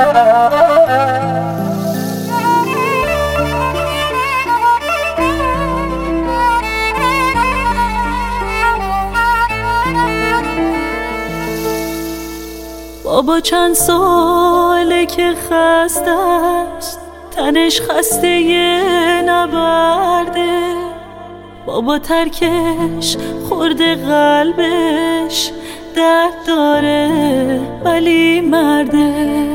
بابا چند ساله که خسته است، تنش خسته نبرده. بابا ترکش خورده قلبش، درد داره ولی مرده.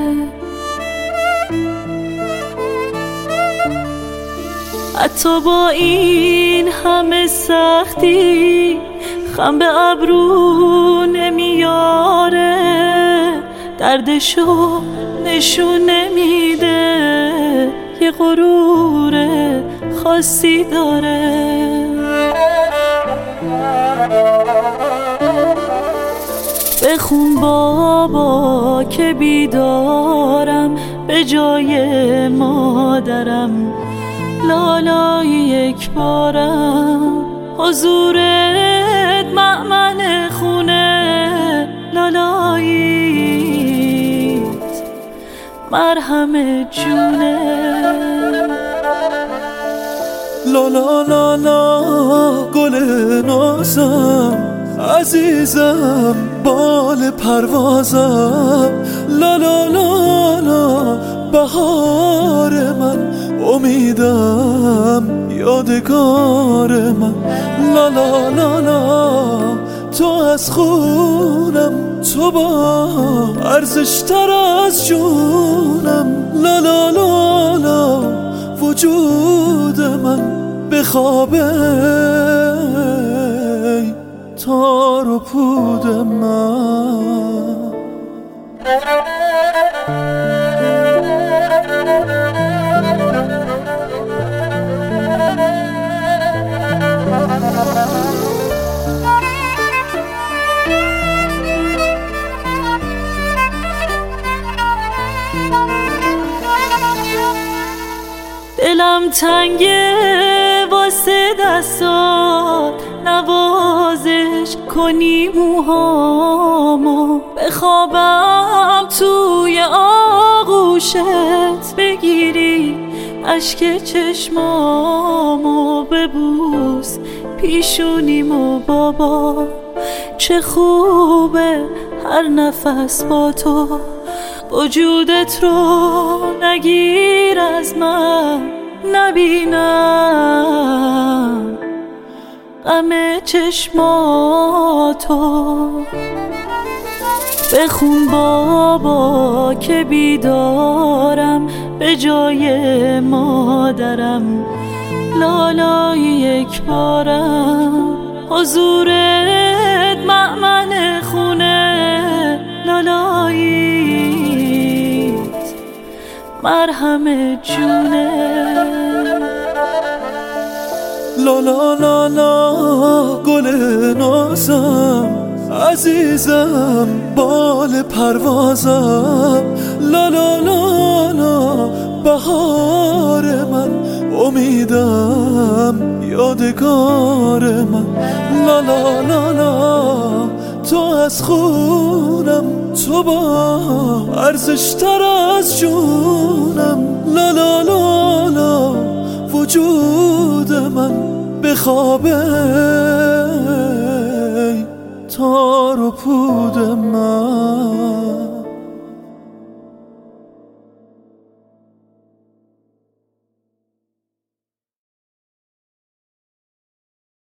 حتی با این همه سختی خم به ابرو نمیاره، دردشو نشون نمیده، یه غرور خاصی داره. بخون بابا که بیدارم به جای مادرم، لالای یک بارم حضورت مأمن خونه، لالاییت مرهم جونه. لالا لالا گل نازم، عزیزم بال پروازم، لالا لالا بهار من، امیدم یادگار من، لالا لالا تو از خونم، تو با ارزشتر از جونم، لالا لالا وجود من بخوابه تار و پود من. دلم تنگه واسه دستات، نوازش کنی موهامو، بخوابم توی آغوشت، بگیری اشک چشمامو، ببوس پیشونیمو. بابا چه خوبه هر نفس با تو، وجودت رو نگیر از من، نبینم غم چشماتو. بخون بابا که بیدارم به جای مادرم، لالای یک بارم حضورت مأمن خونه، لالاییت مرهم جونه. لالا لالا گل نازم، عزیزم بال پروازم، لالا لالا بهار من، امیدم یادگار من، لالا لالا تو از خونم، تو با ارزشتر از جونم، لالا لالا وجود من بخوابه تار و پود من.